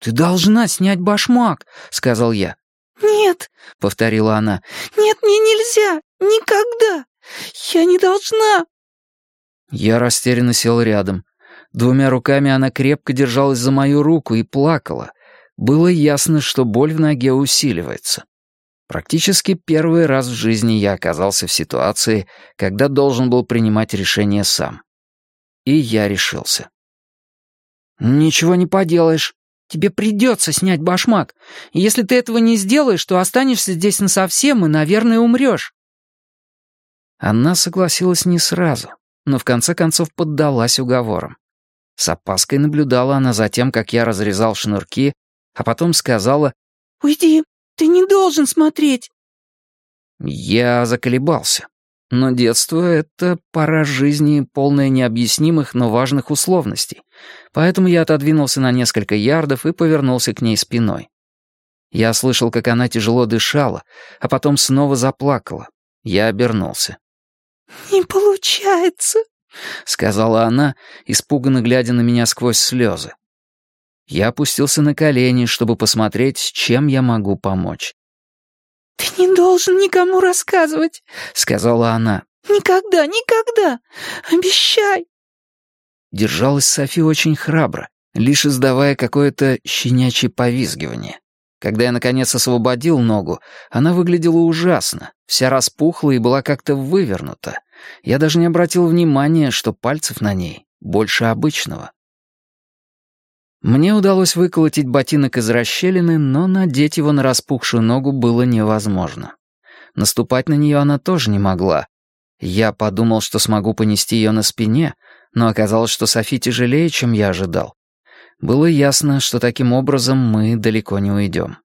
«Ты должна снять башмак», — сказал я. «Нет», — повторила она, — «нет, мне нельзя, никогда, я не должна». Я растерянно сел рядом. Двумя руками она крепко держалась за мою руку и плакала. Было ясно, что боль в ноге усиливается. Практически первый раз в жизни я оказался в ситуации, когда должен был принимать решение сам. И я решился. «Ничего не поделаешь. Тебе придется снять башмак. И если ты этого не сделаешь, то останешься здесь насовсем и, наверное, умрешь». Она согласилась не сразу, но в конце концов поддалась уговорам. С опаской наблюдала она за тем, как я разрезал шнурки, а потом сказала: «Уйди, ты не должен смотреть». Я заколебался. Но детство — это пора жизни, полная необъяснимых, но важных условностей. Поэтому я отодвинулся на несколько ярдов и повернулся к ней спиной. Я слышал, как она тяжело дышала, а потом снова заплакала. Я обернулся. «Не получается», — сказала она, испуганно глядя на меня сквозь слезы. Я опустился на колени, чтобы посмотреть, чем я могу помочь. «Ты не должен никому рассказывать», — сказала она. «Никогда, никогда! Обещай!» Держалась Софи очень храбро, лишь издавая какое-то щенячье повизгивание. Когда я, наконец, освободил ногу, она выглядела ужасно, вся распухла и была как-то вывернута. Я даже не обратил внимания, что пальцев на ней больше обычного. Мне удалось выколотить ботинок из расщелины, но надеть его на распухшую ногу было невозможно. Наступать на нее она тоже не могла. Я подумал, что смогу понести ее на спине, но оказалось, что Софи тяжелее, чем я ожидал. Было ясно, что таким образом мы далеко не уйдем.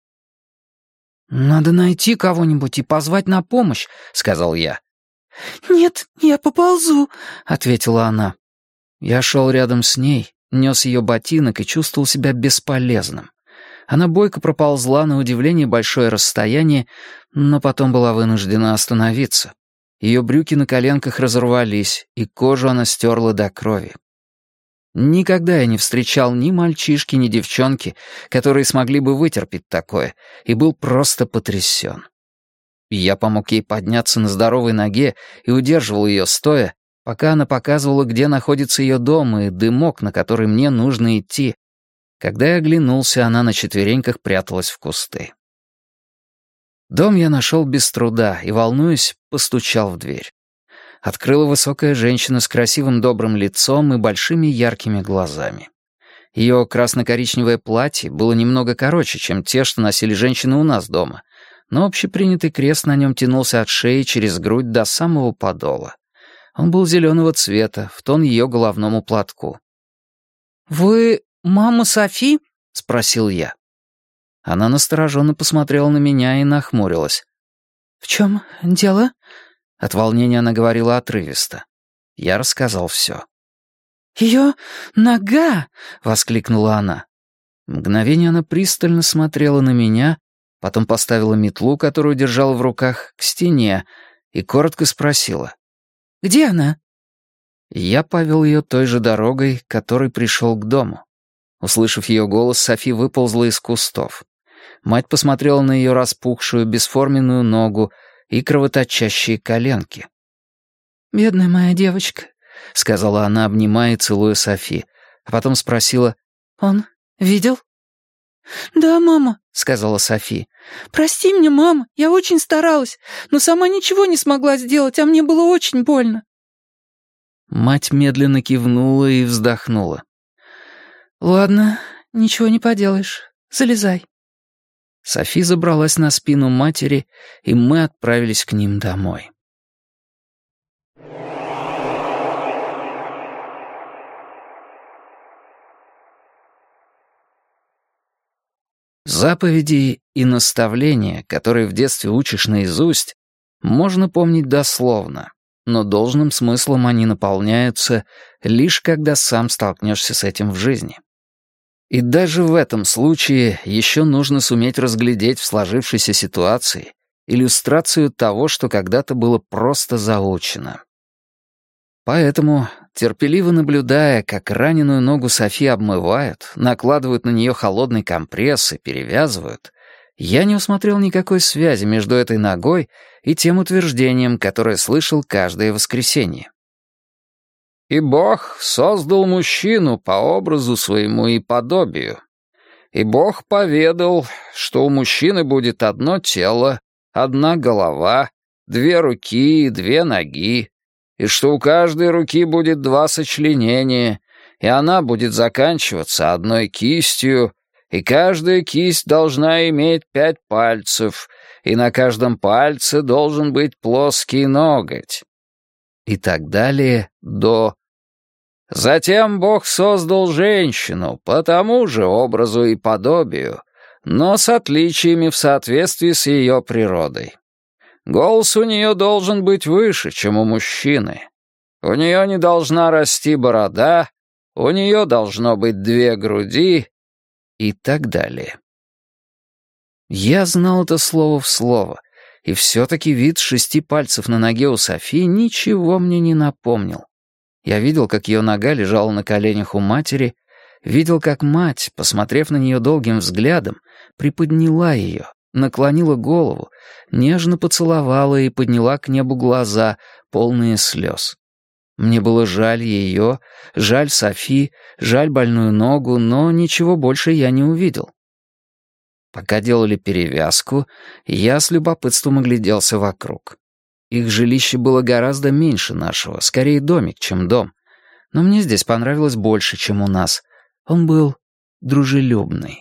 «Надо найти кого-нибудь и позвать на помощь», — сказал я. «Нет, я поползу», — ответила она. Я шел рядом с ней, нес ее ботинок и чувствовал себя бесполезным. Она бойко проползла на удивление большое расстояние, но потом была вынуждена остановиться. Ее брюки на коленках разорвались, и кожу она стерла до крови. Никогда я не встречал ни мальчишки, ни девчонки, которые смогли бы вытерпеть такое, и был просто потрясен. Я помог ей подняться на здоровой ноге и удерживал ее стоя, пока она показывала, где находится ее дом и дымок, на который мне нужно идти. Когда я оглянулся, она на четвереньках пряталась в кусты. Дом я нашел без труда и, волнуясь, постучал в дверь. Открыла высокая женщина с красивым добрым лицом и большими яркими глазами. Ее красно-коричневое платье было немного короче, чем те, что носили женщины у нас дома, но общепринятый крест на нем тянулся от шеи через грудь до самого подола. Он был зеленого цвета, в тон ее головному платку. «Вы мама Софи?» — спросил я. Она настороженно посмотрела на меня и нахмурилась. «В чем дело?» От волнения она говорила отрывисто. Я рассказал все. «Ее нога!» — воскликнула она. Мгновение она пристально смотрела на меня, потом поставила метлу, которую держала в руках, к стене и коротко спросила. «Где она?» Я повел ее той же дорогой, которой пришел к дому. Услышав ее голос, Софи выползла из кустов. Мать посмотрела на ее распухшую, бесформенную ногу и кровоточащие коленки. «Бедная моя девочка», — сказала она, обнимая и целуя Софи, а потом спросила: «Он видел?» «Да, мама», — сказала Софи. «Прости меня, мама, я очень старалась, но сама ничего не смогла сделать, а мне было очень больно». Мать медленно кивнула и вздохнула. «Ладно, ничего не поделаешь. Залезай». Софи забралась на спину матери, и мы отправились к ним домой. Заповеди и наставления, которые в детстве учишь наизусть, можно помнить дословно, но должным смыслом они наполняются лишь когда сам столкнешься с этим в жизни. И даже в этом случае еще нужно суметь разглядеть в сложившейся ситуации иллюстрацию того, что когда-то было просто заучено. Поэтому, терпеливо наблюдая, как раненую ногу Софи обмывают, накладывают на нее холодный компресс и перевязывают, я не усмотрел никакой связи между этой ногой и тем утверждением, которое слышал каждое воскресенье. «И Бог создал мужчину по образу своему и подобию. И Бог поведал, что у мужчины будет одно тело, одна голова, 2 руки и 2 ноги, и что у каждой руки будет 2 сочленения, и она будет заканчиваться одной кистью, и каждая кисть должна иметь 5 пальцев, и на каждом пальце должен быть плоский ноготь». И так далее до «Затем Бог создал женщину по тому же образу и подобию, но с отличиями в соответствии с ее природой. Голос у нее должен быть выше, чем у мужчины. У нее не должна расти борода, у нее должно быть 2 груди» и так далее. Я знал это слово в слово, и все-таки вид 6 пальцев на ноге у Софи ничего мне не напомнил. Я видел, как ее нога лежала на коленях у матери, видел, как мать, посмотрев на нее долгим взглядом, приподняла ее, наклонила голову, нежно поцеловала и подняла к небу глаза, полные слез. Мне было жаль ее, жаль Софи, жаль больную ногу, но ничего больше я не увидел. Пока делали перевязку, я с любопытством огляделся вокруг. Их жилище было гораздо меньше нашего, скорее домик, чем дом. Но мне здесь понравилось больше, чем у нас. Он был дружелюбный.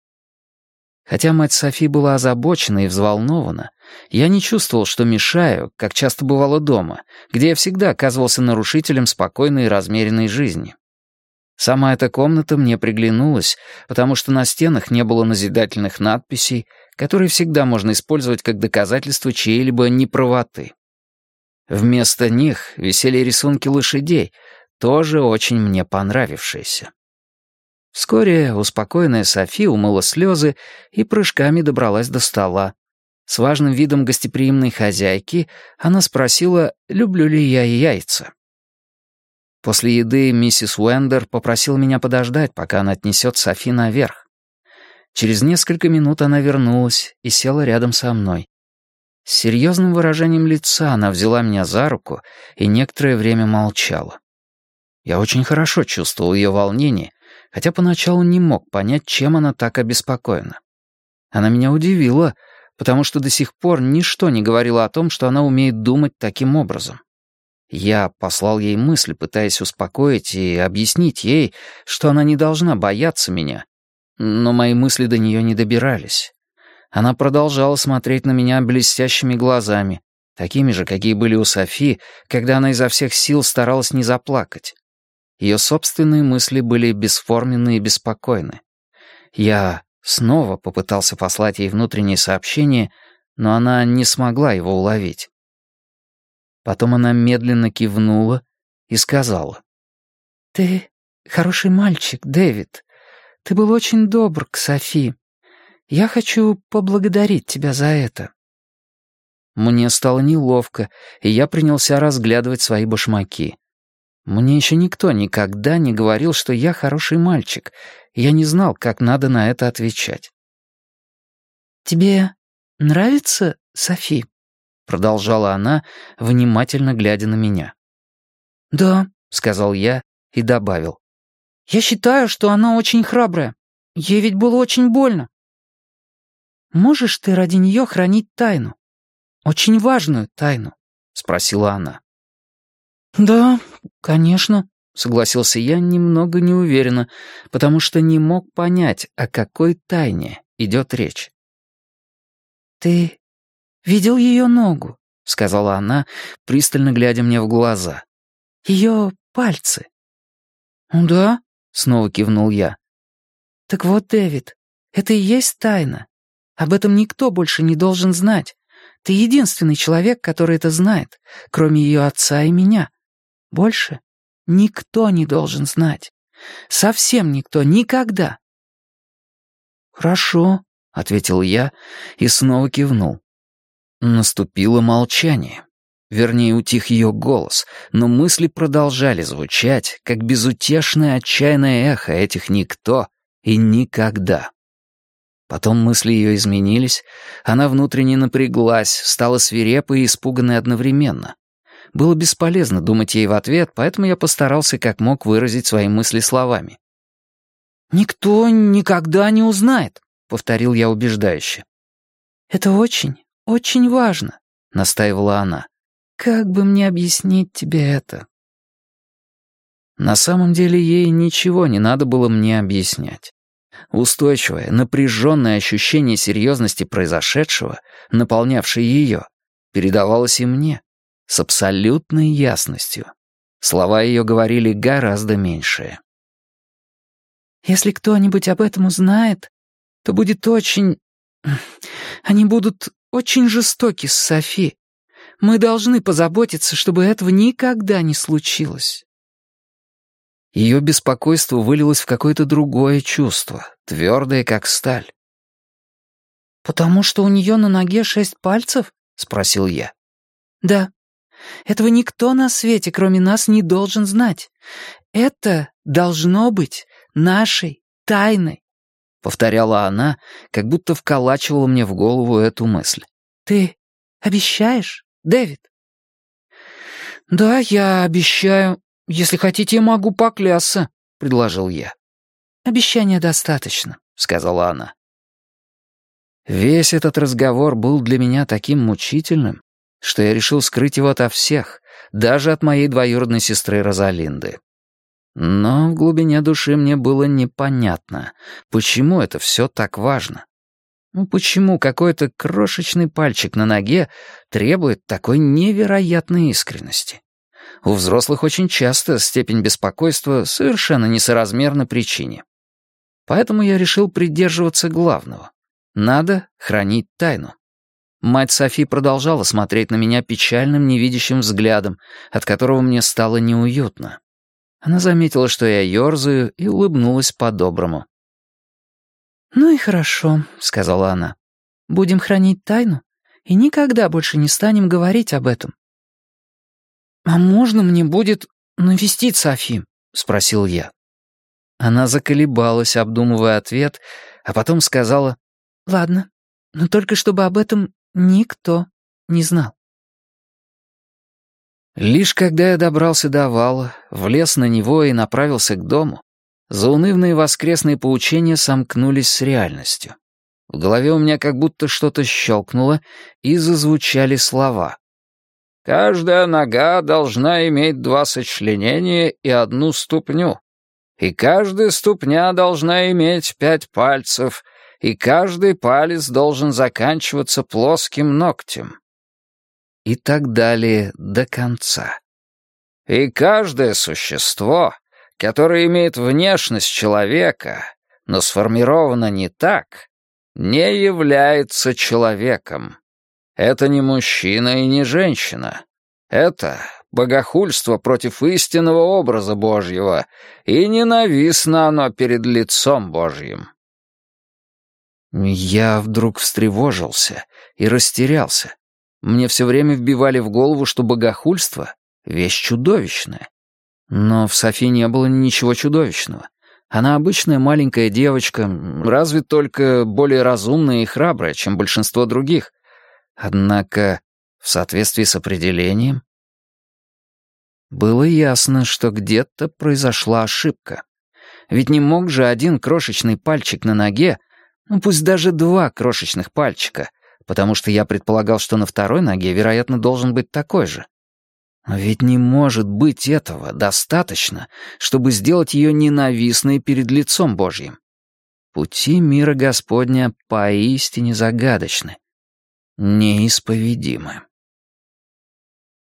Хотя мать Софи была озабочена и взволнована, я не чувствовал, что мешаю, как часто бывало дома, где я всегда оказывался нарушителем спокойной и размеренной жизни. Сама эта комната мне приглянулась, потому что на стенах не было назидательных надписей, которые всегда можно использовать как доказательство чьей-либо неправоты. Вместо них висели рисунки лошадей, тоже очень мне понравившиеся. Вскоре успокоенная Софи умыла слезы и прыжками добралась до стола. С важным видом гостеприимной хозяйки она спросила, люблю ли я яйца. После еды миссис Уэндер попросила меня подождать, пока она отнесет Софи наверх. Через несколько минут она вернулась и села рядом со мной. С серьезным выражением лица она взяла меня за руку и некоторое время молчала. Я очень хорошо чувствовал ее волнение, хотя поначалу не мог понять, чем она так обеспокоена. Она меня удивила, потому что до сих пор ничто не говорило о том, что она умеет думать таким образом. Я послал ей мысли, пытаясь успокоить и объяснить ей, что она не должна бояться меня, но мои мысли до нее не добирались. Она продолжала смотреть на меня блестящими глазами, такими же, какие были у Софи, когда она изо всех сил старалась не заплакать. Ее собственные мысли были бесформенны и беспокойны. Я снова попытался послать ей внутреннее сообщение, но она не смогла его уловить. Потом она медленно кивнула и сказала: «Ты хороший мальчик, Дэвид. Ты был очень добр к Софи. Я хочу поблагодарить тебя за это». Мне стало неловко, и я принялся разглядывать свои башмаки. Мне еще никто никогда не говорил, что я хороший мальчик, и я не знал, как надо на это отвечать. «Тебе нравится Софи?» — продолжала она, внимательно глядя на меня. «Да», — сказал я и добавил. «Я считаю, что она очень храбрая. Ей ведь было очень больно». «Можешь ты ради нее хранить тайну? Очень важную тайну?» — спросила она. «Да, конечно», — согласился я немного неуверенно, потому что не мог понять, о какой тайне идет речь. «Ты видел ее ногу?» — сказала она, пристально глядя мне в глаза. «Ее пальцы». «Да», — снова кивнул я. «Так вот, Дэвид, это и есть тайна. Об этом никто больше не должен знать. Ты единственный человек, который это знает, кроме ее отца и меня. Больше никто не должен знать. Совсем никто, никогда». «Хорошо», — ответил я и снова кивнул. Наступило молчание. Вернее, утих ее голос, но мысли продолжали звучать, как безутешное отчаянное эхо этих «никто» и «никогда». Потом мысли ее изменились, она внутренне напряглась, стала свирепой и испуганной одновременно. Было бесполезно думать ей в ответ, поэтому я постарался как мог выразить свои мысли словами. «Никто никогда не узнает», — повторил я убеждающе. «Это очень, очень важно», — настаивала она. «Как бы мне объяснить тебе это?» На самом деле ей ничего не надо было мне объяснять. Устойчивое, напряженное ощущение серьезности произошедшего, наполнявшее ее, передавалось и мне, с абсолютной ясностью. Слова ее говорили гораздо меньшее. «Если кто-нибудь об этом узнает, то будет очень... Они будут очень жестоки с Софи. Мы должны позаботиться, чтобы этого никогда не случилось». Ее беспокойство вылилось в какое-то другое чувство, твердое, как сталь. «Потому что у нее на ноге 6 пальцев?» — спросил я. «Да. Этого никто на свете, кроме нас, не должен знать. Это должно быть нашей тайной», — повторяла она, как будто вколачивала мне в голову эту мысль. «Ты обещаешь, Дэвид?» «Да, я обещаю. Если хотите, я могу поклясться», — предложил я. «Обещания достаточно», — сказала она. Весь этот разговор был для меня таким мучительным, что я решил скрыть его ото всех, даже от моей двоюродной сестры Розалинды. Но в глубине души мне было непонятно, почему это все так важно. Почему какой-то крошечный пальчик на ноге требует такой невероятной искренности? У взрослых очень часто степень беспокойства совершенно несоразмерна причине. Поэтому я решил придерживаться главного. Надо хранить тайну. Мать Софи продолжала смотреть на меня печальным, невидящим взглядом, от которого мне стало неуютно. Она заметила, что я ёрзаю, и улыбнулась по-доброму. «Ну и хорошо», — сказала она. «Будем хранить тайну и никогда больше не станем говорить об этом». «А можно мне будет навестить Софи?» — спросил я. Она заколебалась, обдумывая ответ, а потом сказала: «Ладно, но только чтобы об этом никто не знал». Лишь когда я добрался до вала, влез на него и направился к дому, заунывные воскресные поучения сомкнулись с реальностью. В голове у меня как будто что-то щелкнуло, и зазвучали слова. «Каждая нога должна иметь 2 сочленения и 1 ступню, и каждая ступня должна иметь 5 пальцев, и каждый палец должен заканчиваться плоским ногтем». И так далее до конца. «И каждое существо, которое имеет внешность человека, но сформировано не так, не является человеком. Это не мужчина и не женщина. Это богохульство против истинного образа Божьего, и ненавистно оно перед лицом Божьим». Я вдруг встревожился и растерялся. Мне все время вбивали в голову, что богохульство — вещь чудовищная. Но в Софи не было ничего чудовищного. Она обычная маленькая девочка, разве только более разумная и храбрая, чем большинство других. Однако, в соответствии с определением, было ясно, что где-то произошла ошибка. Ведь не мог же один крошечный пальчик на ноге, пусть даже 2 крошечных пальчика, потому что я предполагал, что на второй ноге, вероятно, должен быть такой же. Но ведь не может быть этого достаточно, чтобы сделать ее ненавистной перед лицом Божьим. Пути мира Господня поистине загадочны, неисповедимы.